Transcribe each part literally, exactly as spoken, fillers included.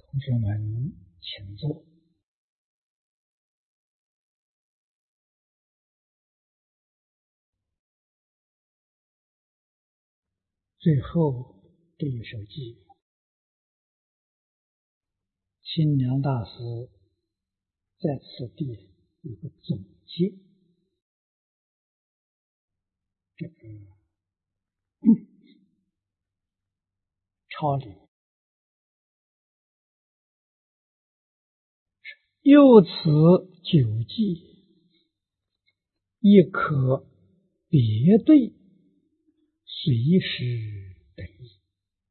同学们，请坐。最后这一首偈，清凉大师在此地有个总结，这个抄理。又此九偈，亦可别对随时等意。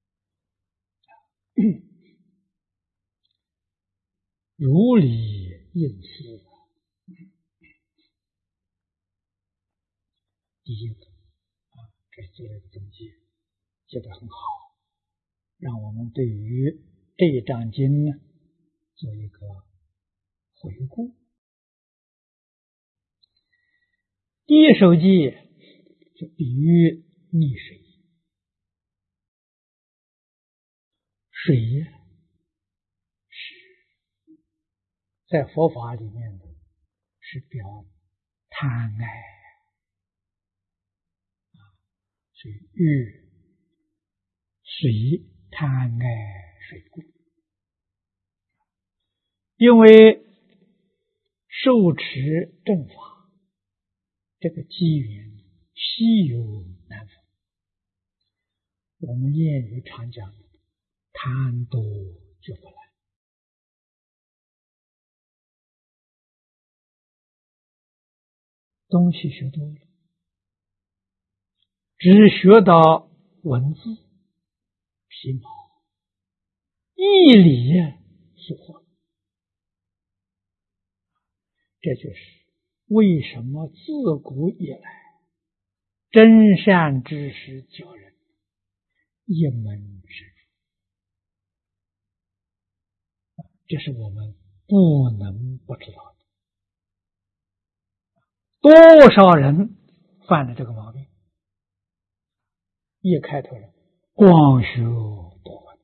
如理应思。第一个啊，这做了一个总结，写得很好，让我们对于这一章经呢做一个回顾。第一首偈是比喻溺水，水是在佛法里面的是表贪爱，所以欲水贪爱水故。因为受持正法这个机缘稀有难逢，我们谚语常讲贪多就不来。东西学多了，只学到文字皮毛，义理疏忽。这就是为什么自古以来真善知识教人一门深入，这是我们不能不知道的。多少人犯了这个毛病？一开头了，光学多闻，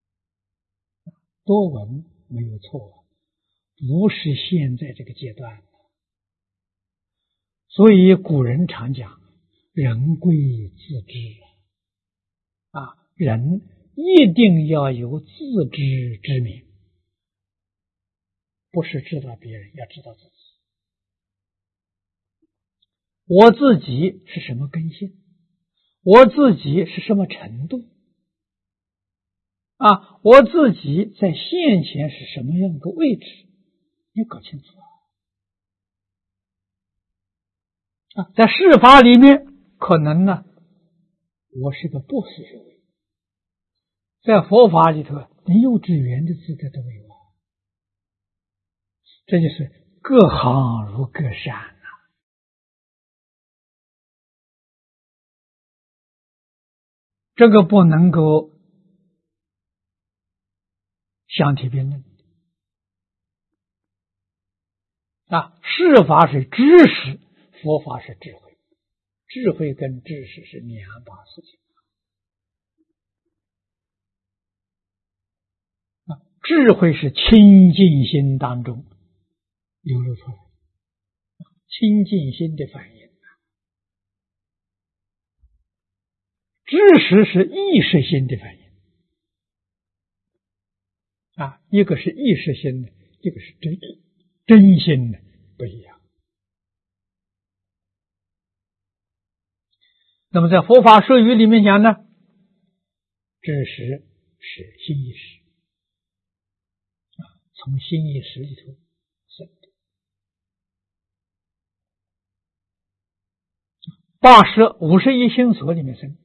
多闻没有错，不是现在这个阶段。所以古人常讲人贵自知啊，人一定要有自知之明，不是知道别人，要知道自己。我自己是什么根性，我自己是什么程度啊？我自己在现前是什么样的位置，你搞清楚啊！在世法里面，可能呢，我是个不思学位，在佛法里头，连幼稚园的资格都没有啊！这就是各行如各山啊！这个不能够相提并论啊！世法是知识，佛法是智慧，智慧跟知识是两把事情啊！智慧是清净心当中流露出来，清净心的反应。知识是意识心的反应啊，一个是意识心的，一个是真真心的，不一样。那么在佛法说语里面讲呢，知识是心意识啊，从心意识里头生的。八十五十一心所里面生的。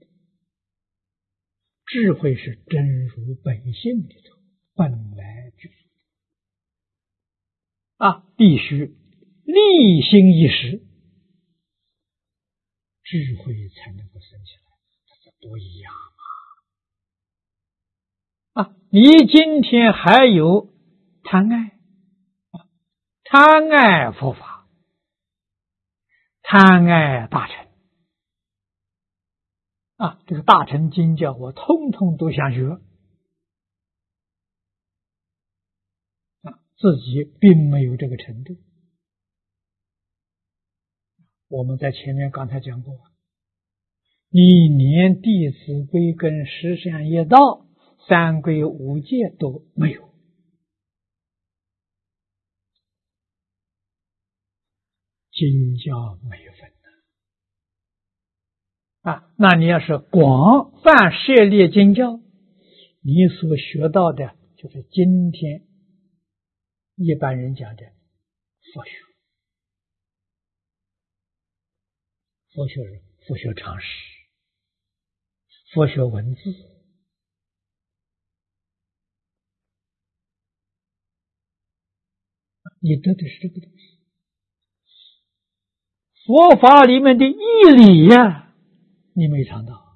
智慧是真如本性里头本来具足啊，必须立心一识，智慧才能够生起来，这多一样啊！啊，你今天还有贪爱，贪爱佛法，贪爱大乘。啊，这个大乘经教我通通都想学自己并没有这个程度。我们在前面刚才讲过，你连弟子规跟十善业道、三规五戒都没有，经教没有分的啊。那你要是广泛涉猎经教，你所学到的就是今天一般人讲的佛学。佛学人，佛学常识，佛学文字，你得的是这个东西。佛法里面的义理呀、啊，你没尝到。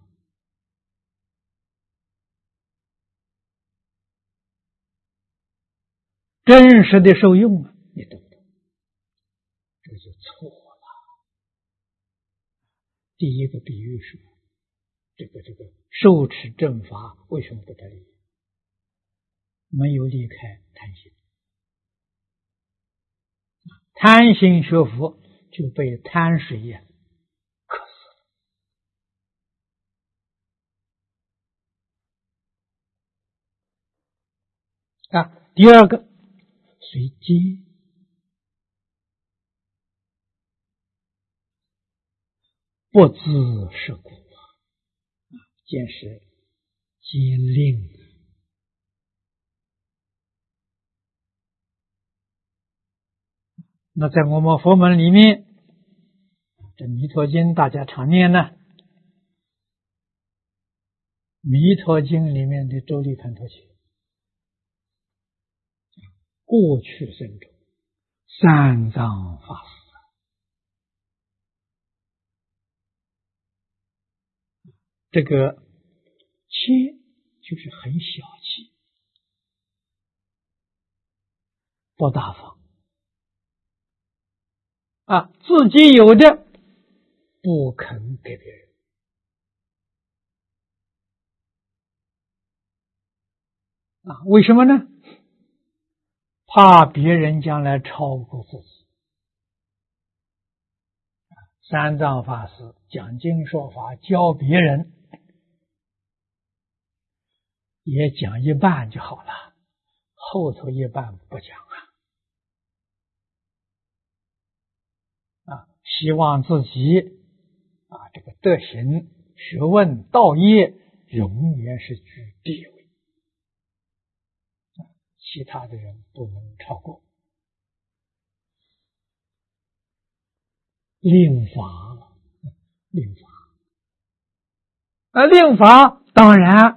真实的受用啊，你得不到，这就错了。第一个比喻是这个这个受持正法为什么不得力？没有离开贪心，贪心学佛就被贪水呀渴死了啊。第二个随机，不知是故啊，见是皆令。那在我们佛门里面，这弥陀经大家常念呢，弥陀经里面的周利盘陀经，过去生中三藏法师，这个切就是很小气，不大方啊，自己有的不肯给别人啊，为什么呢？怕别人将来超过自己。三藏法师讲经说法教别人，也讲一半就好了，后头一半不讲啊。啊，希望自己啊这个德行、学问、道业永远是居第一位，其他的人不能超过。令法，令法，而令法当然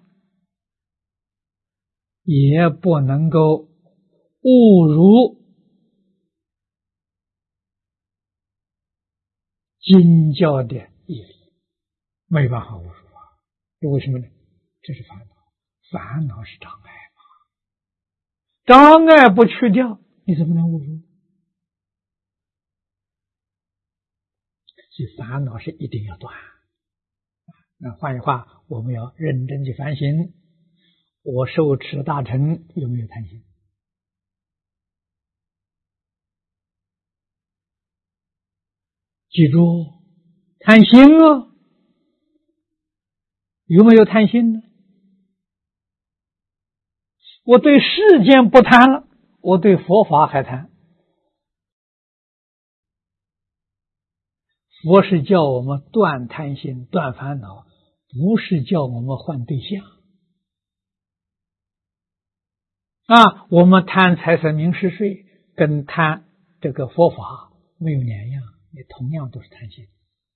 也不能够误入经教的义理，没办法误入啊。为什么呢？这是烦恼，烦恼是障碍嘛，障碍不去掉，你怎么能误入？所以烦恼是一定要断。那换句话，我们要认真去反省，我受持大乘有没有贪心？记住，贪心啊，有没有贪心呢？我对世间不贪了，我对佛法还贪。佛是叫我们断贪心、断烦恼，不是叫我们换对象啊。我们贪财色名食睡，跟贪这个佛法没有两样，也同样都是贪心。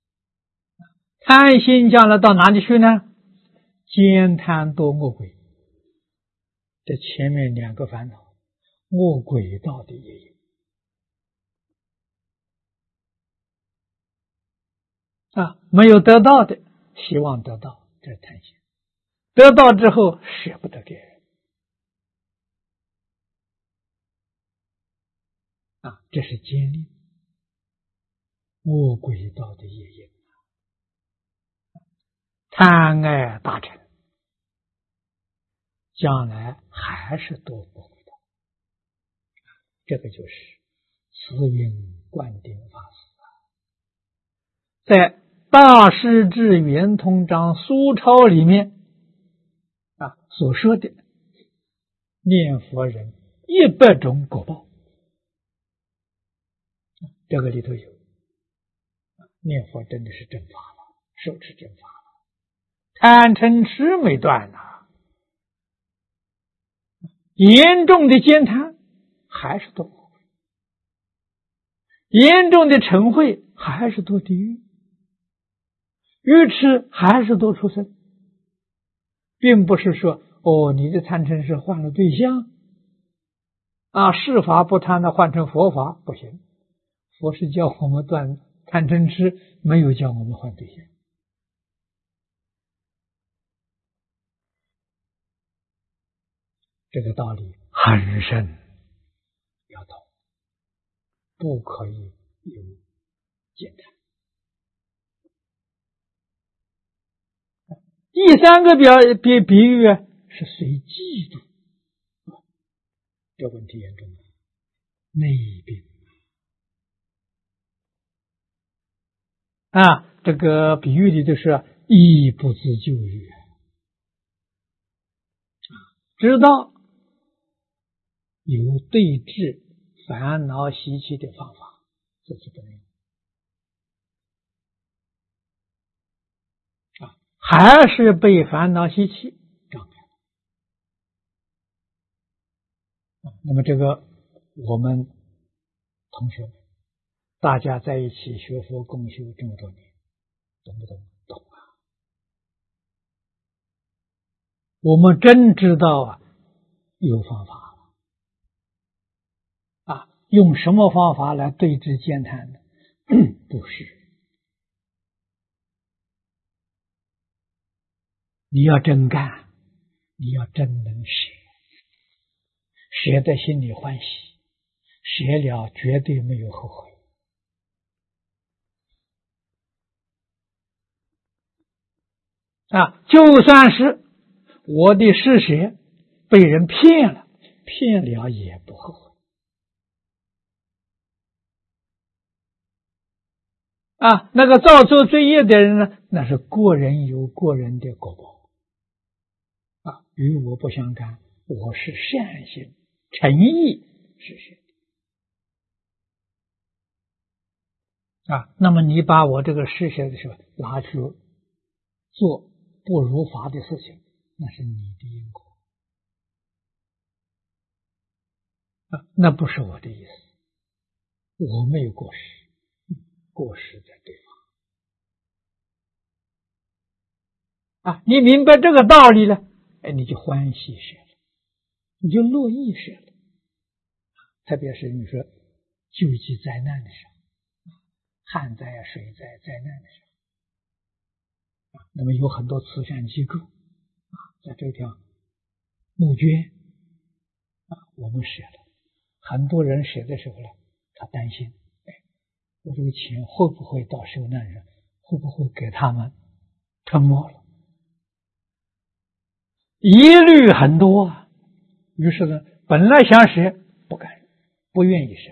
贪心将来到哪里去呢？奸贪多恶鬼，这前面两个烦恼，恶鬼道的也有啊，没有得到的希望得到，这是贪心；得到之后舍不得给人啊，这是奸佞，恶鬼道的业因。贪爱大乘，将来还是堕恶鬼道这个就是慈云灌顶法师在《大师至圆通章苏钞》里面啊所说的念佛人一百种果报，这个里头有。念佛真的是正法了，受持正法了，贪嗔痴没断呐，严重的悭贪还是堕恶鬼，严重的嗔恚还是堕地狱，愚痴还是堕畜生，并不是说哦，你的贪嗔痴换了对象啊，是法不贪的换成佛法不行，佛是教我们断贪嗔痴，没有叫我们换对象。这个道理很深，要懂，不可以有简单。第三个表比比喻啊，是随嫉妒，这问题严重了，内病啊，这个比喻里就是亦不自救于，知道有对治烦恼习气的方法，自己不能用啊，还是被烦恼习气障碍。那么这个我们同学们大家在一起学佛共修这么多年，懂不懂？懂啊！我们真知道啊，有方法啊，用什么方法来对治悭贪呢？不是，你要真干，你要真能舍，舍得心里欢喜，舍了绝对没有后悔。啊，就算是我的施舍被人骗了，骗了也不后悔。啊，那个造作罪业的人呢，那是过人有过人的果报。啊，与我不相干，我是善心诚意施舍的。啊，那么你把我这个施舍的时候拿去做不如法的事情，那是你的因果啊，那不是我的意思，我没有过失，过失在对方啊。你明白这个道理了，哎，你就欢喜舍了，你就乐意舍了。特别是你说救济灾难的时候，旱灾啊、水灾、灾难的时候，那么有很多慈善机构啊，在这条募捐啊，我们舍了。很多人舍的时候呢，他担心，哎，我这个钱会不会到受难人，会不会给他们吞没了？疑虑很多啊。于是呢，本来想舍，不敢，不愿意舍，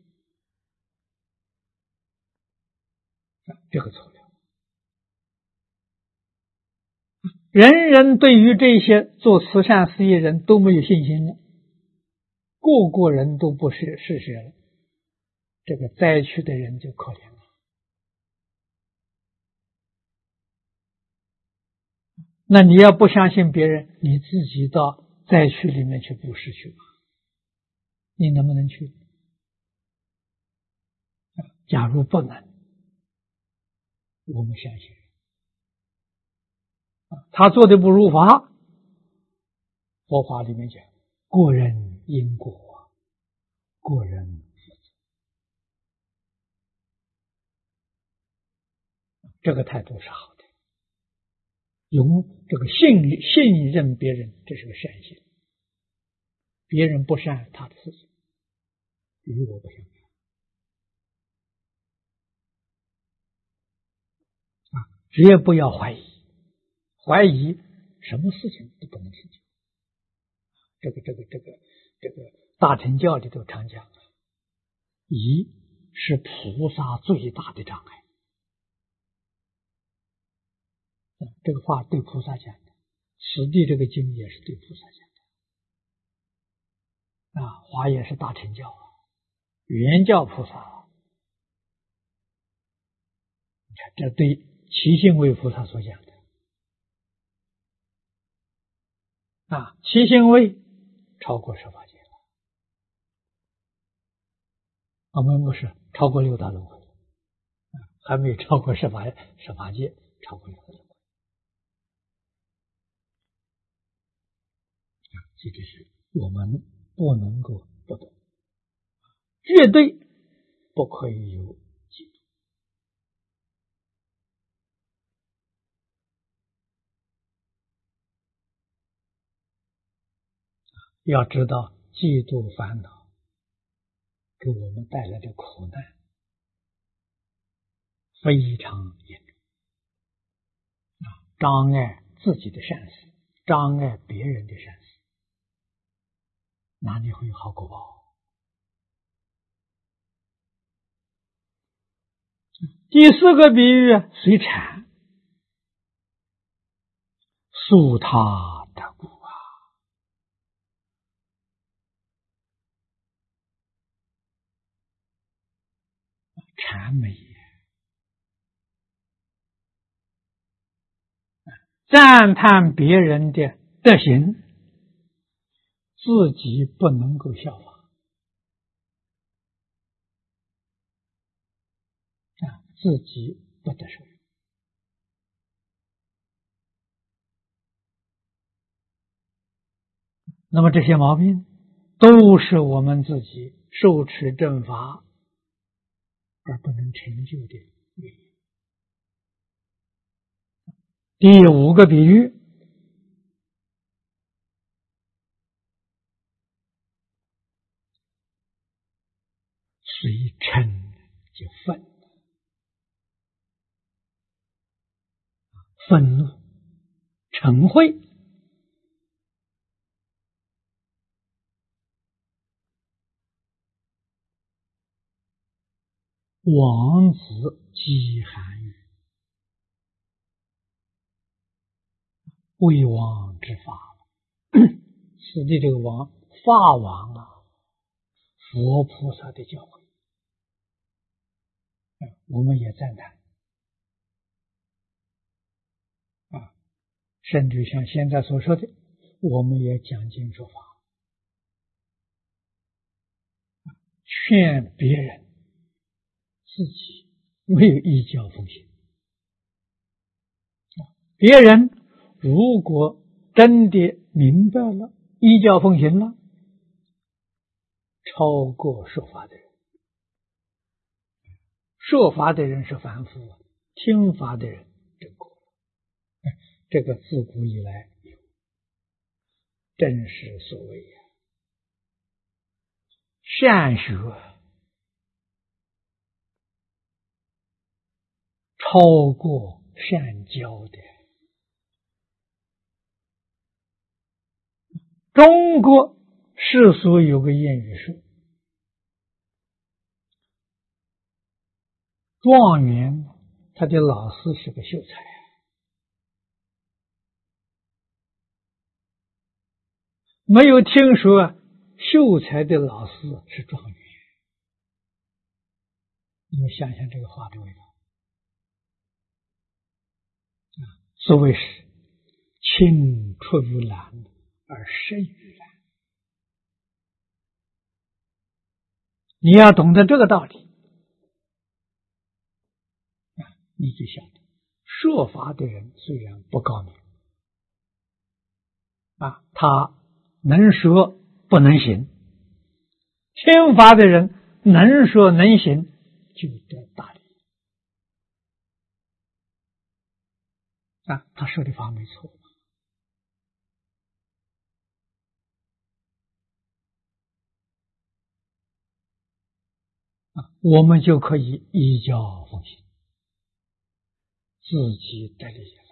这个错了。人人对于这些做慈善事业人都没有信心了，个个人都不是施舍了，这个灾区的人就可怜了。那你要不相信别人，你自己到灾区里面去布施去吧，你能不能去？假如不能，我们相信他做的不如法，佛法里面讲过人因果，过人负责，这个态度是好的，用这个信信任别人，这是个善心。别人不善他的事情，与我不相干啊！只要不要怀疑，怀疑什么事情都不能成就。这个这个这个这个大乘教里头常讲， 疑是菩萨最大的障碍。这个话对菩萨讲的，此地这个经也是对菩萨讲的。啊，华严是大乘教啊，原教菩萨，你看这对齐信位菩萨所讲的。啊，齐信位超过十法界了，我们不是超过六道轮回了，啊，还没有超过十法十法界，超过六道轮回。啊，这就是我们不能够不懂，绝对不可以有嫉妒。要知道，嫉妒烦恼给我们带来的苦难非常严重，啊，障碍自己的善事，障碍别人的善事，哪里会有好果报？第四个比喻，随禅，速他得故啊。禅美，赞叹别人的德行，自己不能够效仿，啊，自己不得受用。那么这些毛病都是我们自己受持正法而不能成就的原因。第五个比喻，随嗔就愤，愤怒嗔恚，王子饥寒语，为王之法。此地这个王，法王啊，佛菩萨的教诲，我们也赞叹啊，甚至像现在所说的，我们也讲经说法，劝别人，自己没有依教奉行。别人如果真的明白了，依教奉行了，超过说法的人。说法的人是凡夫，听法的人正果。这个自古以来有，正是所谓呀，善学超过善教的。中国世俗有个谚语说，状元他的老师是个秀才啊，没有听说啊秀才的老师是状元。你们想想这个话的味道啊！所谓是青出于蓝而胜于蓝，你要懂得这个道理啊，你就晓得说法的人虽然不高明啊，他能说不能行，听法的人能说能行，就得大利啊，他说的法没错啊，我们就可以依教奉行，自己得利益了。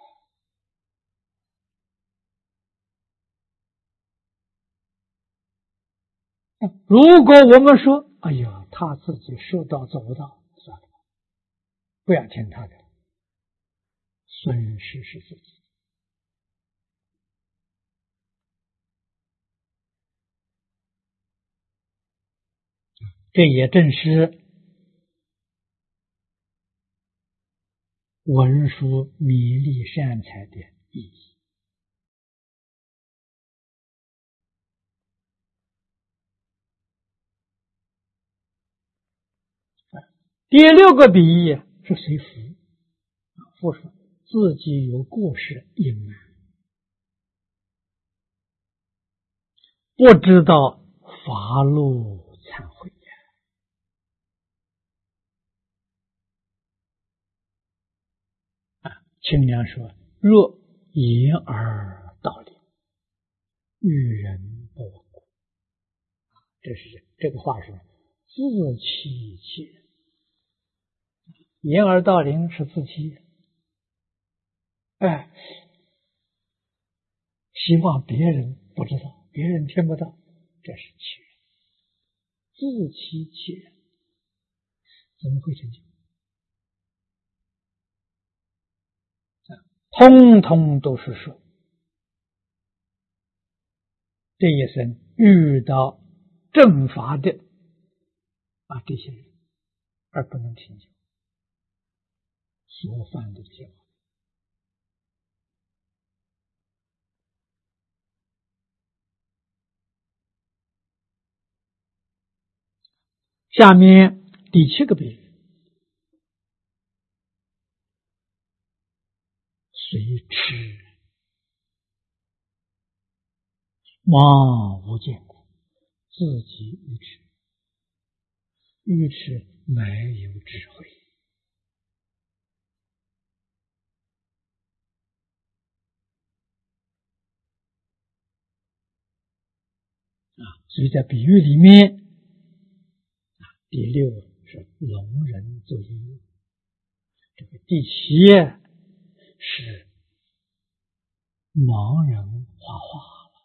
如果我们说，哎呀， 他自己说到做不到，算了，不要听他的，损失是自己。这也正是文殊弥利善财的意义。第六个比喻是随福，福说自己有过失隐瞒，不知道发露忏悔呀。清凉说：若言而道理，遇人不闻故。这是这个话是自欺欺人。言而道理是自欺，哎，希望别人不知道，别人听不到，这是欺人，自欺欺人，怎么会成就？通通都是说，这一生遇到正法的啊这些人，而不能成就所犯的这些法。下面第七个比喻，随痴盲无见故，自己愚痴，愚痴没有智慧啊。所以在比喻里面，啊，第六是聋人作音乐，这个第七是盲人画画了，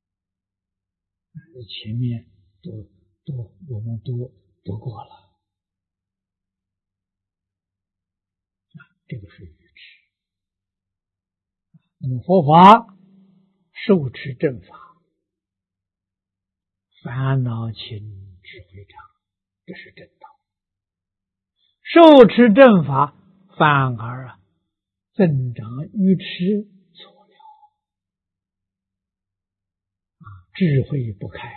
前面都都我们都读过了，啊，这个是愚痴。那么佛法受持正法，烦恼轻，智慧长，这是正道。受持正法反而啊增长愚痴，错了啊，智慧不开。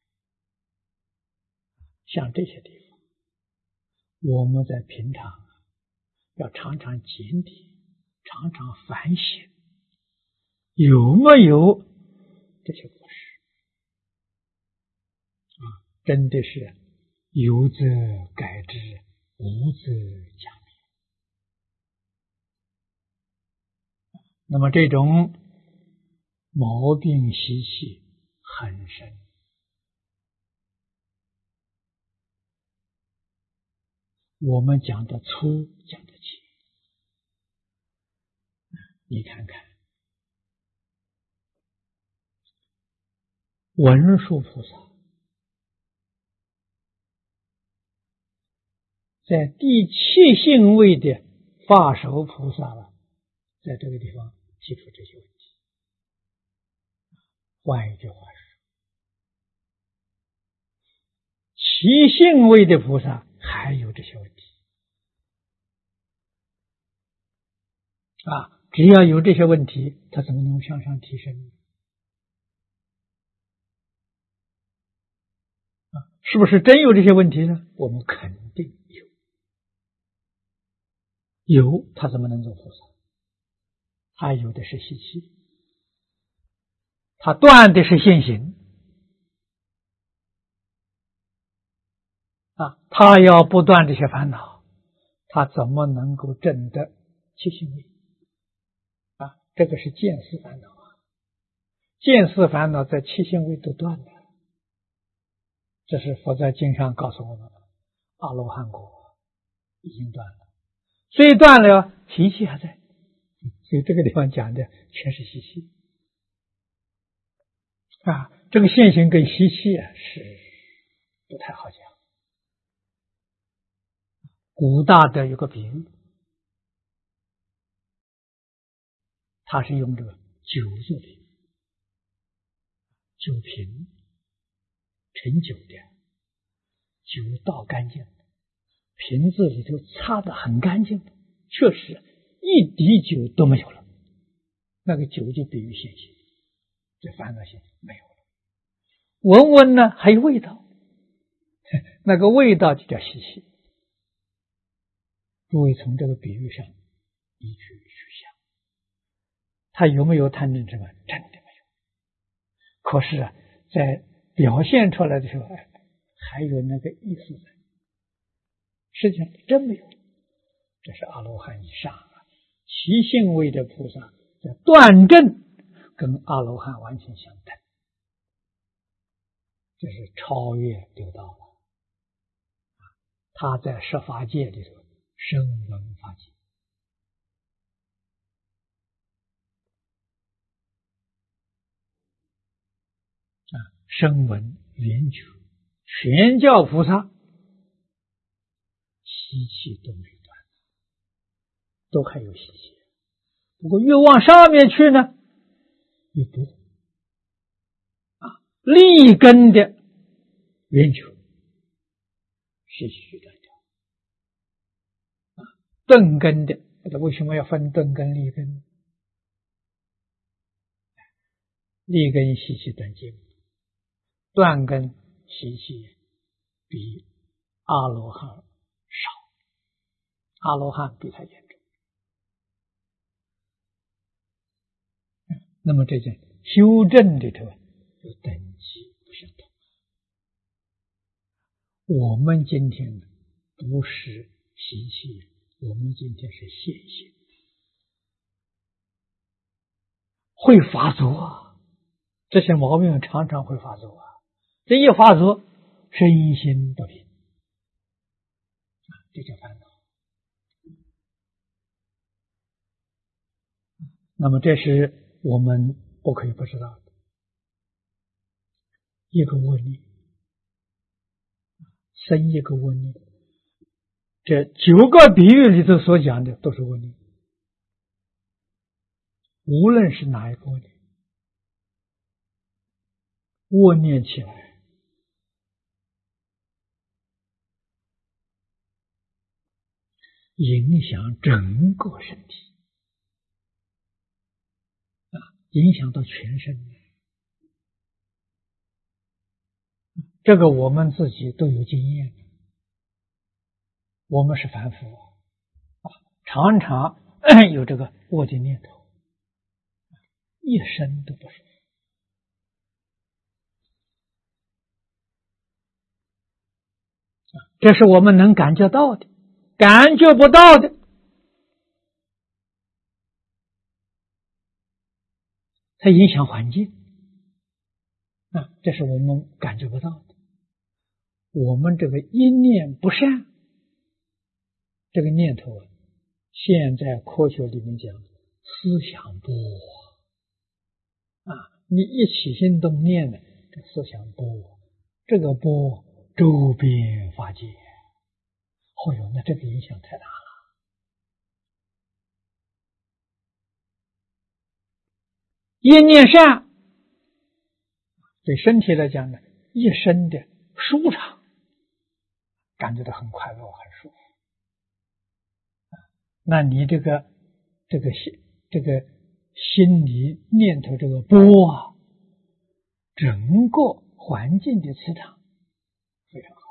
像这些地方，我们在平常要常常检点，常常反省，有没有这些过失啊？真的是有则改之，无则加勉。那么这种毛病习气很深，我们讲的粗，讲的轻。你看看文殊菩萨在第七性位的法手菩萨了，在这个地方提出这些问题。换一句话说，七性位的菩萨还有这些问题啊！只要有这些问题，他怎么能向上提升呢？啊，是不是真有这些问题呢？我们肯定有，有他怎么能做菩萨？他有的是习气，他断的是现行啊！他要不断这些烦恼，他怎么能够证得七性位啊？这个是见思烦恼啊，见思烦恼在七性位都断了。这是佛在经上告诉我们的，阿罗汉果已经断了，虽断了，习气还在，所以这个地方讲的全是习气啊。这个现行跟习气啊是不太好讲古大德有个比喻，他是用这个酒做比喻，酒瓶盛酒的，酒倒干净，瓶子里头擦得很干净，确实一滴酒都没有了，那个酒就比喻现行，这烦恼现象没有了。闻闻呢还有味道，那个味道就叫习气。诸位从这个比喻上依据去想，他有没有贪嗔痴慢？真的没有。可是啊，在表现出来的时候，还有那个意思在。实际上真没有，这是阿罗汉以上啊，其性位的菩萨在断证跟阿罗汉完全相等，这是超越六道了。他在十法界里头声闻法界，啊，声闻缘觉全教菩萨习气都没断，都还有习气。不过越往上面去呢，越不啊，立根的缘觉习气断掉啊，顿根的，为什么要分顿根立根？立根习气断尽，断根习气比阿罗汉少，阿罗汉比他严重。那么这件修正里头有等级不相同。我们今天不是习气，我们今天是现行，会发作啊，这些毛病常常会发作啊。这一发作，身心不平，这叫烦恼。那么这是我们不可以不知道的一个问题，生一个问题。这九个比喻里头所讲的都是问题，无论是哪一个问题，恶念起来，影响整个身体啊，影响到全身。这个我们自己都有经验，我们是凡夫啊，常常有这个恶的念头，一生都不舒服。这是我们能感觉到的，感觉不到的，它影响环境啊，这是我们感觉不到的。我们这个一念不善，这个念头啊，现在科学里面讲思想波啊，你一起心动念呢，这思想波，这个波周边法界，哦哟，那这个影响太大了。一念善，对身体来讲呢，一生的舒畅，感觉到很快乐，很舒服。那你这个这个心这个心理念头这个波啊，整个环境的磁场非常好，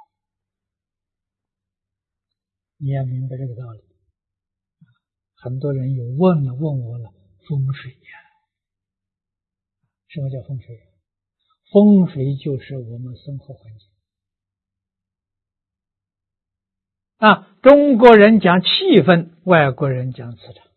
你要明白这个道理。很多人有问了问我了，风水呀、啊，什么叫风水？风水就是我们生活环境啊。中国人讲气氛，外国人讲磁场。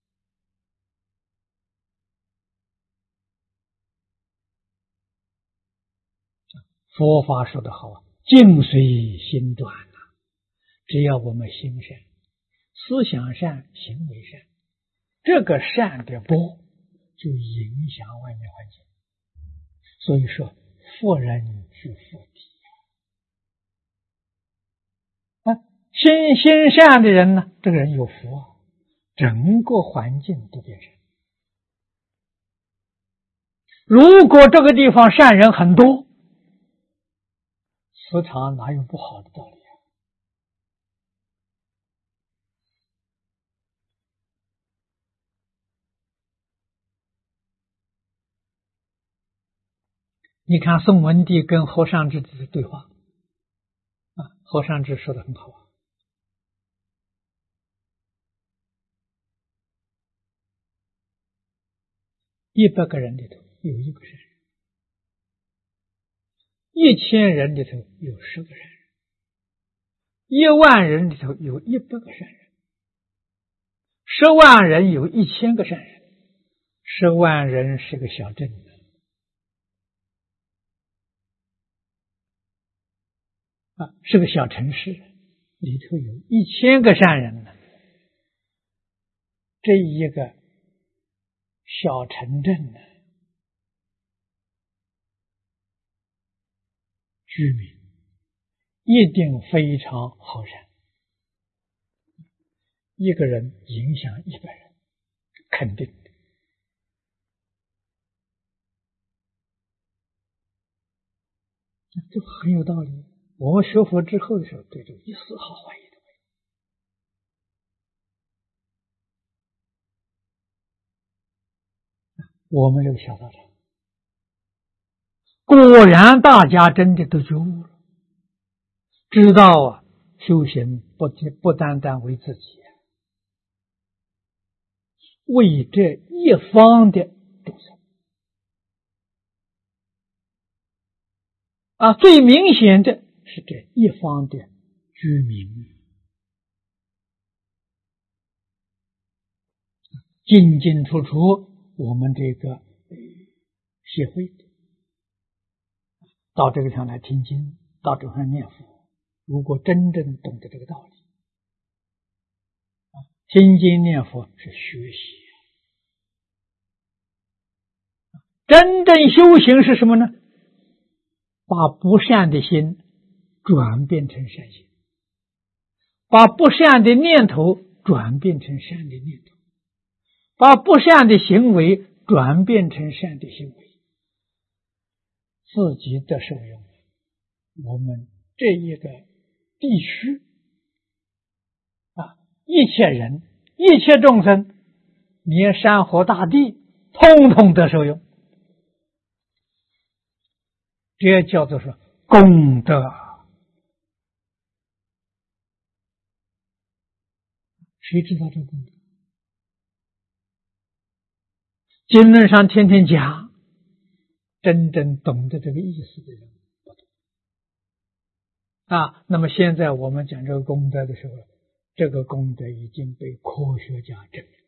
佛法说得好，境随心转啊，只要我们心善，思想善，行为善，这个善的波就影响外面环境。所以说富人居富地啊， 心心善的人呢，这个人有福啊，整个环境都变善。如果这个地方善人很多，磁场哪有不好的道理啊？你看宋文帝跟侯尚志的对话啊，侯尚志说的很好啊。一百个人里头有一个善人，一千人里头有十个善人，一万人里头有一百个善人，十万人有一千个善人，十万人是个小镇啊，是个小城市，里头有一千个善人呢。这一个小城镇呢，居民一定非常好善，一个人影响一百人，肯定的。这很有道理。我们学佛之后的时候，对这一丝毫怀疑都没有。我们这个小道场，果然大家真的都觉悟了，知道啊，修行不不单单为自己，为这一方的众生啊，最明显的是这一方的居民，进进出出我们这个协会的，到这个地方来听经，到这个地方念佛，如果真正懂得这个道理，听经念佛是学习，真正修行是什么呢？把不善的心转变成善心，把不善的念头转变成善的念头，把不善的行为转变成善的行为，自己的受用。我们这一个地区啊，一切人一切众生，连山河大地通通得受用，这叫做是功德。谁知道这个功德？经论上天天讲，真正懂得这个意思的人不懂啊。那么现在我们讲这个功德的时候，这个功德已经被科学家证明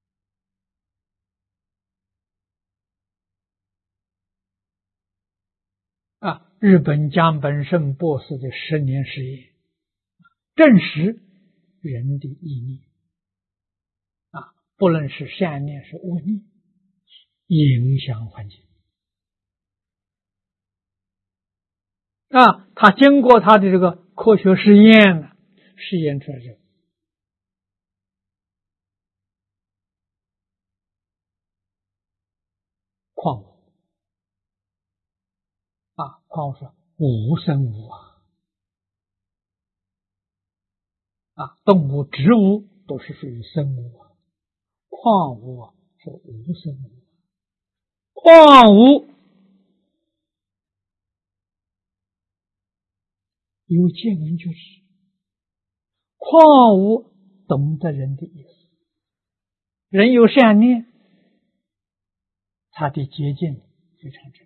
啊。日本江本胜博士的十年实验证实人的意念啊，不论是善念是恶念，影响环境啊。他经过他的这个科学实验呢，实验出来这个矿物啊，矿物是无生物啊，啊，动物、植物都是属于生物啊，矿物啊是无生物。矿物有见闻觉知，矿物懂得人的意思，人有善念，他的结境非常之美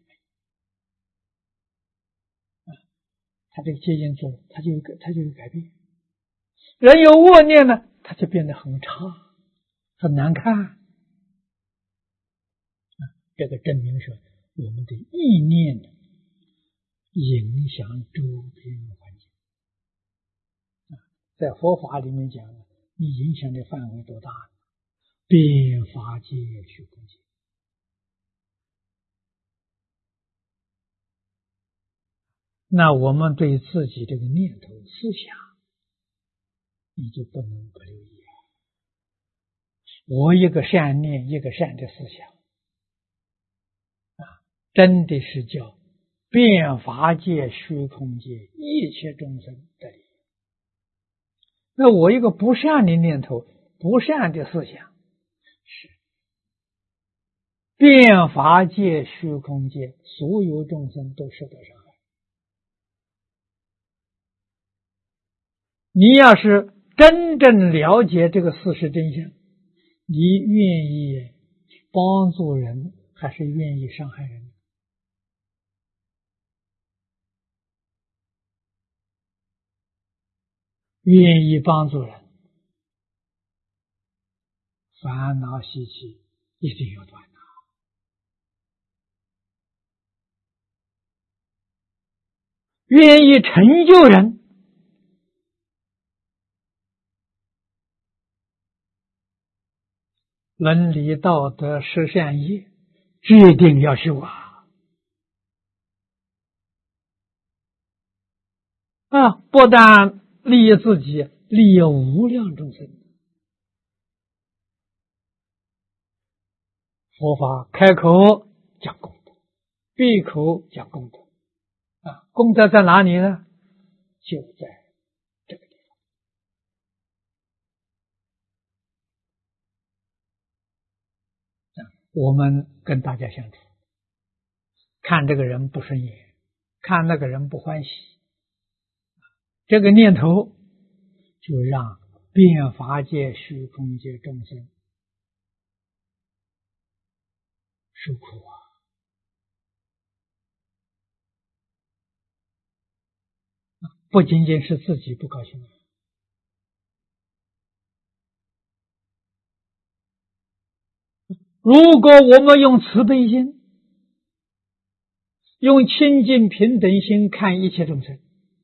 啊，他这个结境做了，他就有他就有改变。人有恶念呢，他就变得很差，很难看啊。这个证明说，我们的意念影响周边环境啊。在佛法里面讲，你影响的范围多大呢？遍法界虚空界。那我们对自己这个念头、思想你就不能不留意啊！我一个善念，一个善的思想啊，真的是叫遍法界、虚空界一切众生得利益。那我一个不善的念头、不善的思想，是遍法界、虚空界所有众生都受到伤害。你要是真正了解这个事实真相，你愿意帮助人，还是愿意伤害人？愿意帮助人，烦恼习气一定要断呐。愿意成就人，伦理道德十善业决定要修啊！啊，不但利益自己，利益无量众生。佛法开口讲功德，闭口讲功德啊！功德在哪里呢？就在这个地方。我们跟大家相处，看这个人不顺眼，看那个人不欢喜，这个念头就让遍法界、虚空界众生受苦啊！不仅仅是自己不高兴啊，如果我们用慈悲心、用清净平等心看一切众生，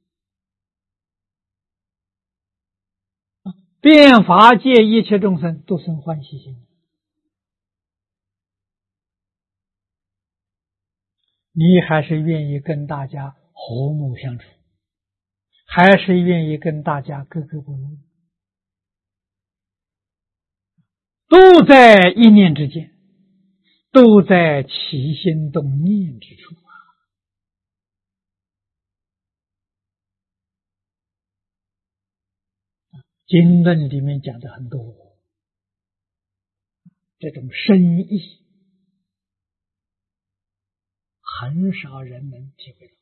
遍法界一切众生都生欢喜心，你还是愿意跟大家和睦相处，还是愿意跟大家格格不入？都在一念之间，都在起心动念之处啊！经论里面讲的很多，这种深意很少人能体会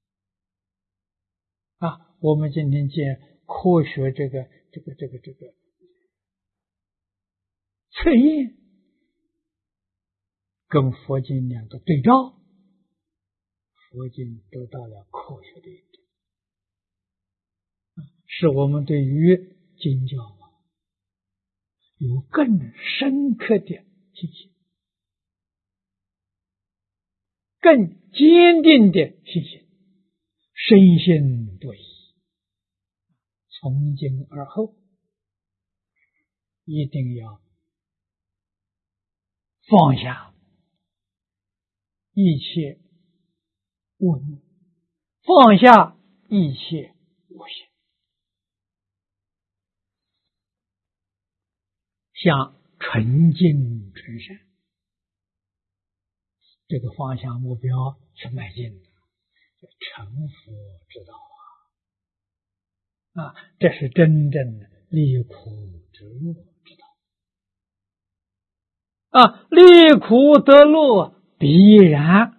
到啊！我们今天见科学这个这个这个这个测验，跟佛经两个对照，佛经得到了科学的验证，使我们对于经教啊有更深刻的信心，更坚定的信心，深信不疑。从今而后，一定要放下一切恶念，放下一切我心，向纯净纯善这个方向目标去迈进的，成佛之道啊！啊，这是真正的离苦得乐之道啊！离苦得乐必然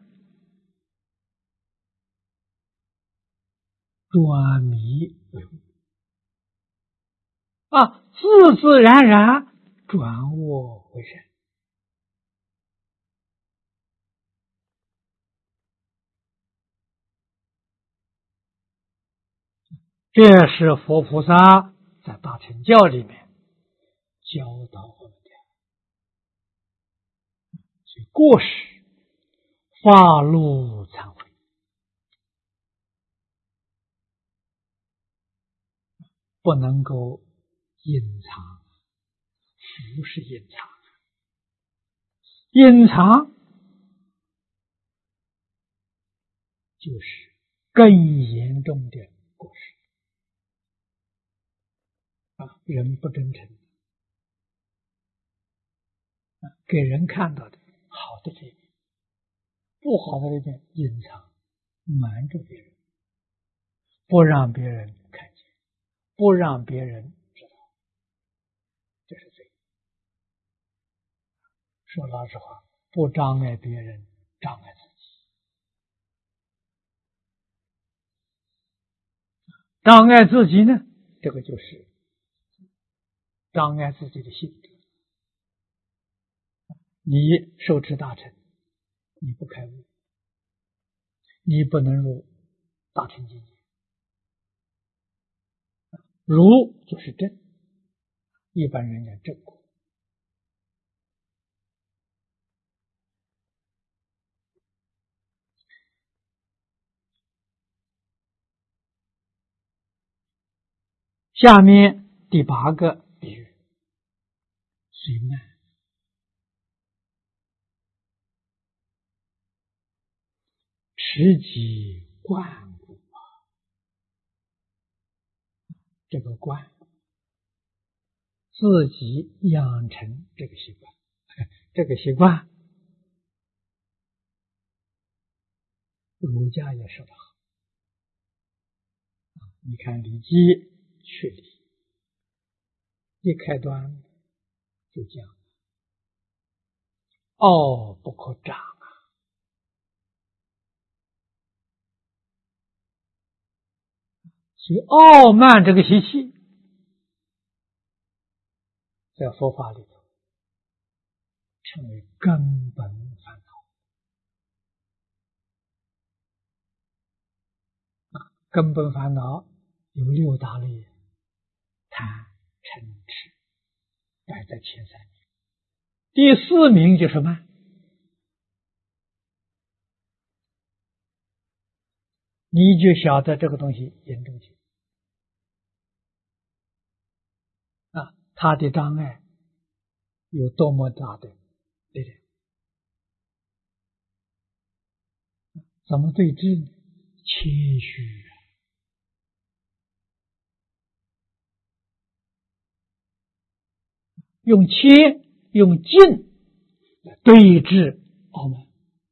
转迷为悟啊，自自然然转恶为善。这是佛菩萨在大乘教里面教导我们的。所以过失发露忏悔，不能够隐藏，不是隐藏，隐藏就是更严重的过失啊，人不真诚，啊，给人看到的好的这一面，不好的这一面隐藏，瞒着别人，不让别人看见，不让别人知道，这是罪。说老实话，不障碍别人，障碍自己。障碍自己呢，这个就是障碍自己的性德。你受持大乘，你不开悟，你不能入大乘境界。如就是正，一般人讲正果。下面第八个比喻，随慢。持己观故，这个观，自己养成这个习惯，这个习惯，儒家也说得好。你看《礼记》去礼，一开端就讲：傲不可长啊！所以傲慢这个习气，在佛法里头称为根本烦恼。啊，根本烦恼有六大类，贪、嗔、痴摆在前三名，第四名就是慢。你就晓得这个东西严重性啊，它的障碍有多么大的力量？怎么对治呢？谦虚，用谦用敬来对治傲慢。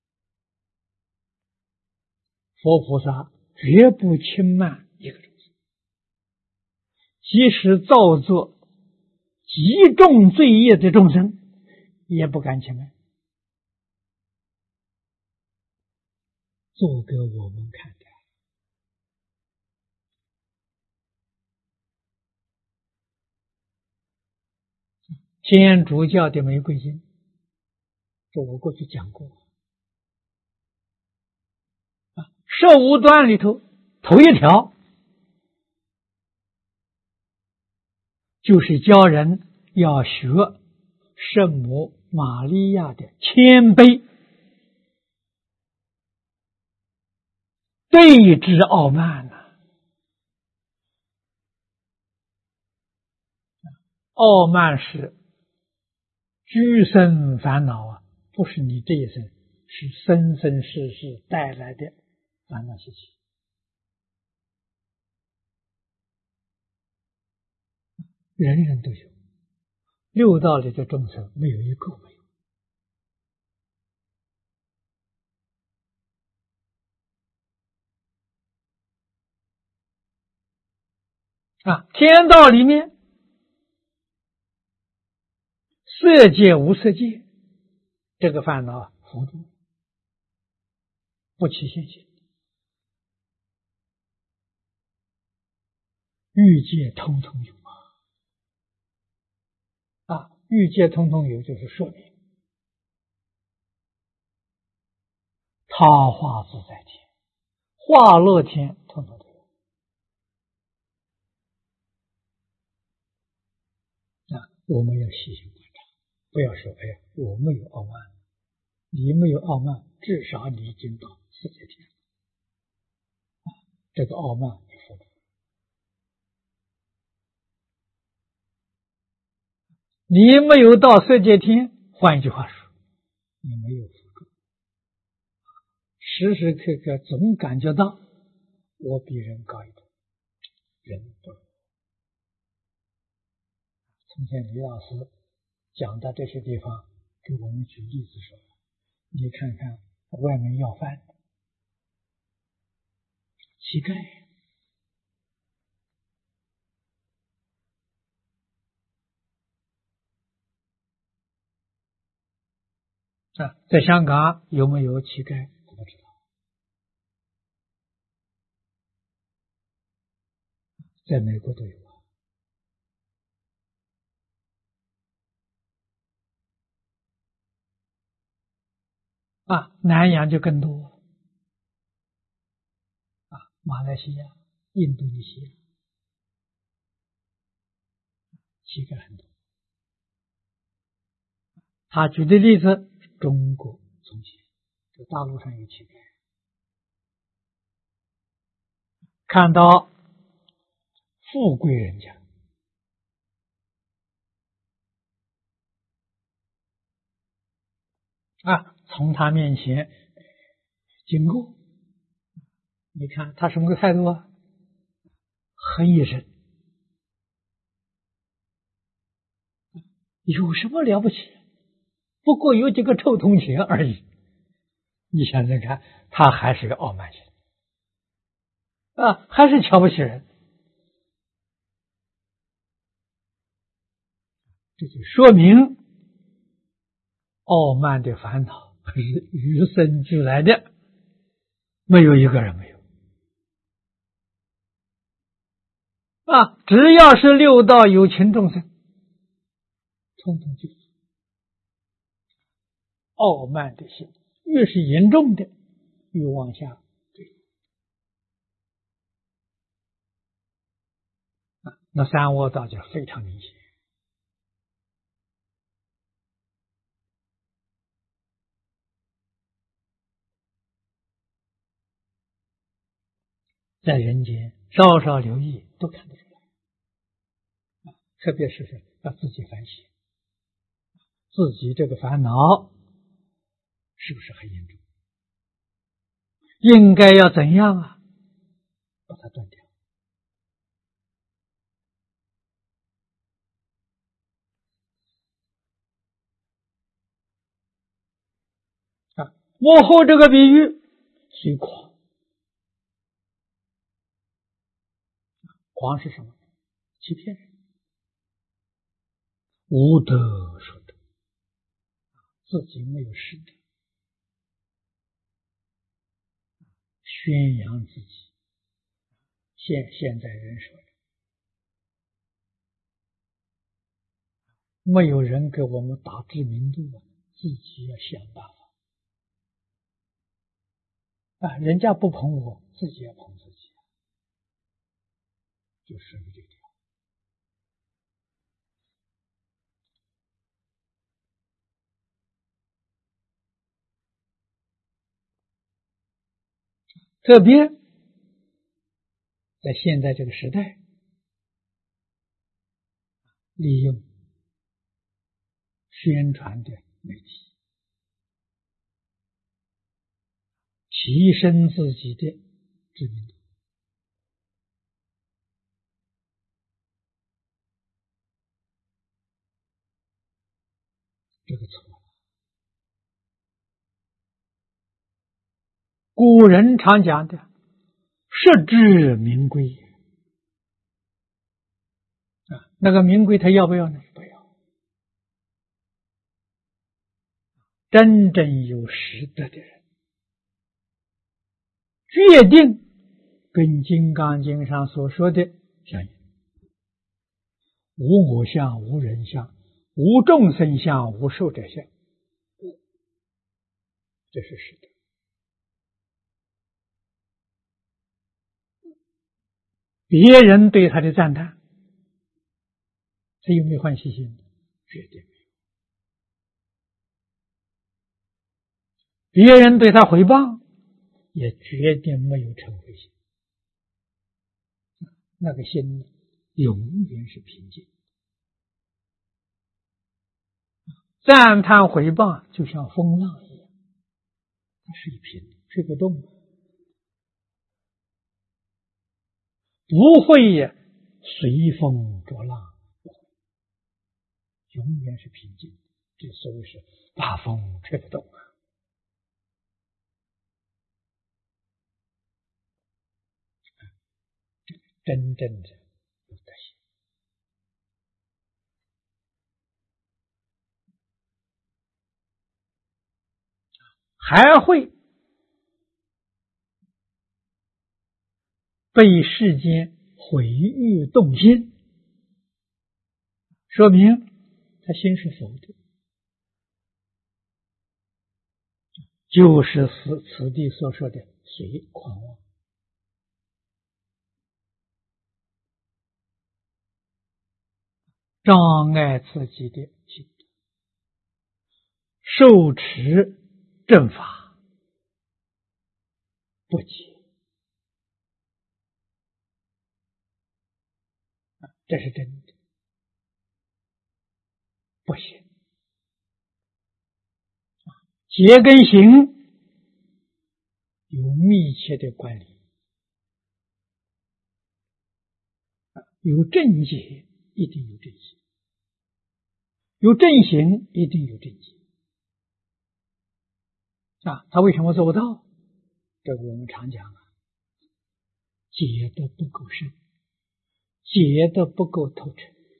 佛菩萨绝不轻慢一个众生，即使造作极重罪业的众生，也不敢轻慢，做给我们看的。天主教的玫瑰经，这我过去讲过啊，摄无端里头头一条就是教人要学圣母玛利亚的谦卑，对治傲慢呐、啊。傲慢是居生烦恼啊，不是你这一生，是生生世世带来的烦恼习气。人人都有，六道里的众生没有一个没有。啊，天道里面，色界无色界，这个烦恼浮动，不起现行。欲界通通有啊！啊，欲界通通有，就是说明他化自在天、化乐天通通都有。啊，我们要细心观察，不要说哎呀，我没有傲慢，你没有傲慢，至少你已经到世界天了。啊，这个傲慢你服了。你没有到色界天，换一句话说，你没有福够，时时刻刻总感觉到我比人高一等，人不如。 从前李老师讲到这些地方，给我们举例子说，你看看外面要饭的乞丐，啊，在香港有没有乞丐？我不知道。在美国都有啊。啊，南洋就更多。啊，马来西亚、印度尼西亚，乞丐很多。他举的例子，中国从前在大陆上有乞丐，看到富贵人家，啊，从他面前经过，你看他什么个态度啊？哼一声，有什么了不起？不过有几个臭铜钱而已。你想想看，他还是个傲慢心啊，还是瞧不起人。这就说明傲慢的烦恼是与生俱来的，没有一个人没有啊！只要是六道有情众生，统统就是傲慢的心，越是严重的，越往下坠啊。那三恶道就非常明显。在人间稍稍留意都看得出来，啊，特别是要自己反省，自己这个烦恼是不是很严重？应该要怎样啊？把它断掉。啊，幕后这个比喻，虚狂。狂是什么？欺骗人，无德说德，自己没有实德，宣扬自己。现现在人说的，没有人给我们打知名度啊，自己要想办法啊！人家不捧我，自己要捧自己，就属于这个。特别在现在这个时代，利用宣传的媒体，提升自己的知名度。这个错了。古人常讲的实至名归啊，那个名归他要不要呢？不要。真正有实德的人，决定跟《金刚经》上所说的相应，无我相，无人相，无众生相，无寿者相，这是实德。别人对他的赞叹，他有没有欢喜心？绝对没有。别人对他诽谤，也绝对没有嗔恚心。那个心永远是平静。赞叹诽谤就像风浪一样，它水平吹不动，不会呀随风逐浪。 永远是平静。这所谓是大风吹不动啊。真正的有德行，还会被世间毁誉动心，说明他心是否的，就是此此地所说的随狂妄。障碍自己的心，受持正法不解，这是真的，不行。结跟行有密切的关联，有正解一定有正行，有正行一定有正解。啊，他为什么做不到？这个我们常讲啊，解得不够深，解得不够透彻。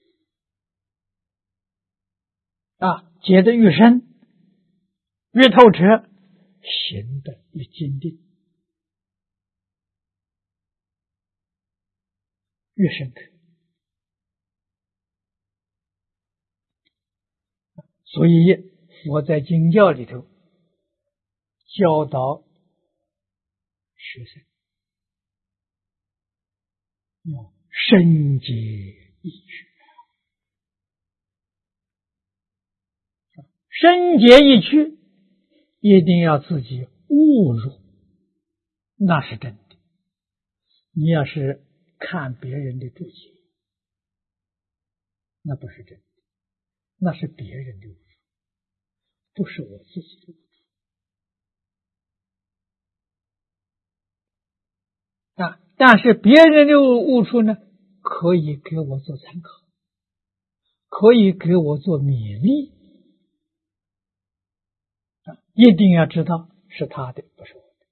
啊，解得越深，越透彻，行得越坚定，越深刻。所以佛在经教里头教导学生要深解义趣，深解义趣一定要自己悟入，那是真的。你要是看别人的注解，那不是真的，那是别人的悟处，不是我自己的悟处。啊，但是别人的悟处呢，可以给我做参考，可以给我做勉励。啊，一定要知道是他的，不是我的。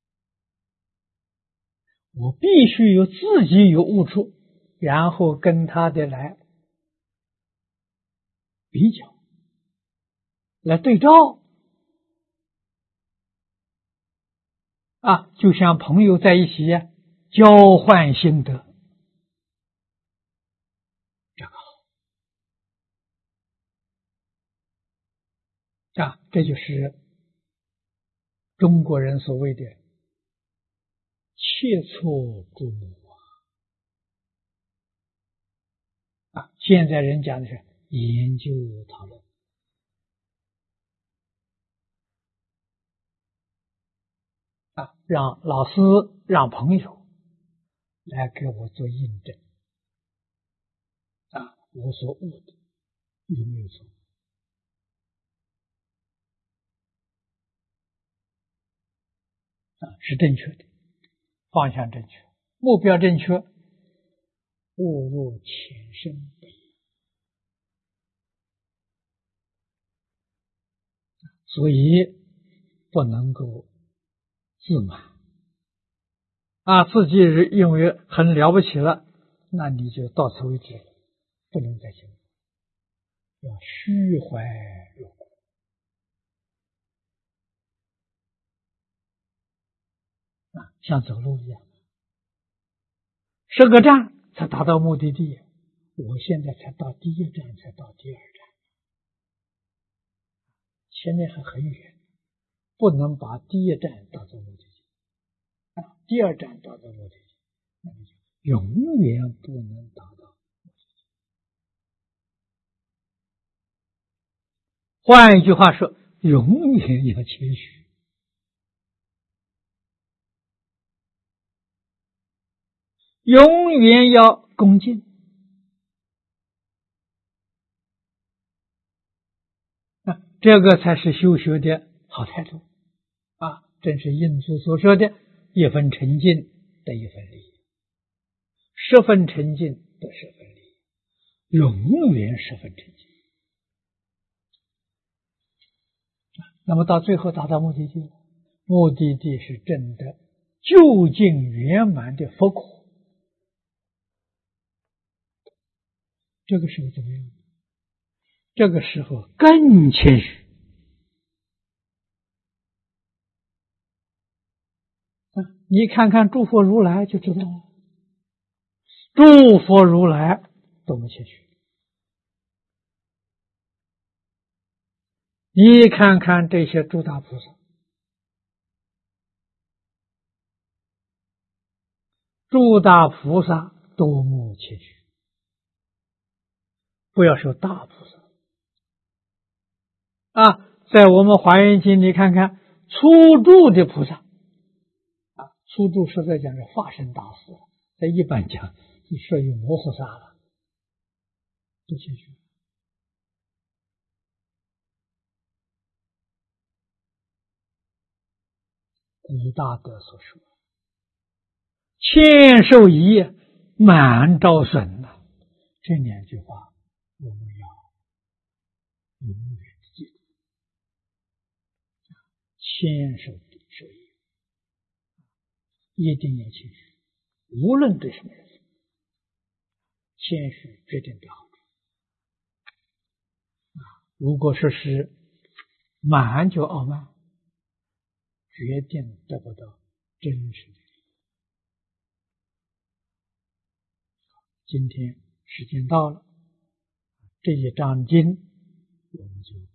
我必须有自己有悟处，然后跟他的来比较，来对照。啊，就像朋友在一起交换心得，这个好。啊，这就是中国人所谓的切磋诸母啊。啊，现在人讲的是研究讨论。啊，让老师让朋友来给我做印证。啊，我所悟的有没有错？啊，是正确的，方向正确，目标正确，误入浅深不一。所以不能够自满啊，自己认为很了不起了，那你就到此为止了，不能再行，要虚怀若谷。啊，像走路一样，十个站才达到目的地，我现在才到第一站，才到第二站，前面还很远，不能把第一站当作目的地，啊，第二站当作目的地，那就永远不能达到目的地。换一句话说，永远要谦虚。永远要恭敬啊，这个才是修学的好态度啊！正是印祖所说的一分沉静得一分利，十分沉静得十分利，永远十分沉静那么到最后达到目的地了，目的地是证得究竟圆满的佛果。这个时候怎么样？这个时候更谦虚啊！你看看诸佛如来就知道了，诸佛如来多么谦虚。你看看这些诸大菩萨，诸大菩萨多么谦虚，不要说大菩萨啊，在我们华严经你看看初住的菩萨啊，初住实在讲是化身大士，在一般讲是属于摩诃萨了，多谦虚。古大德所说，谦受益，满招损呐，这两句话我们要永远记住。谦受受益，一定要谦虚，无论对什么人，谦虚决定的好处。如果说是满就傲慢，决定得不到真实的利益。今天时间到了，这一章经我们就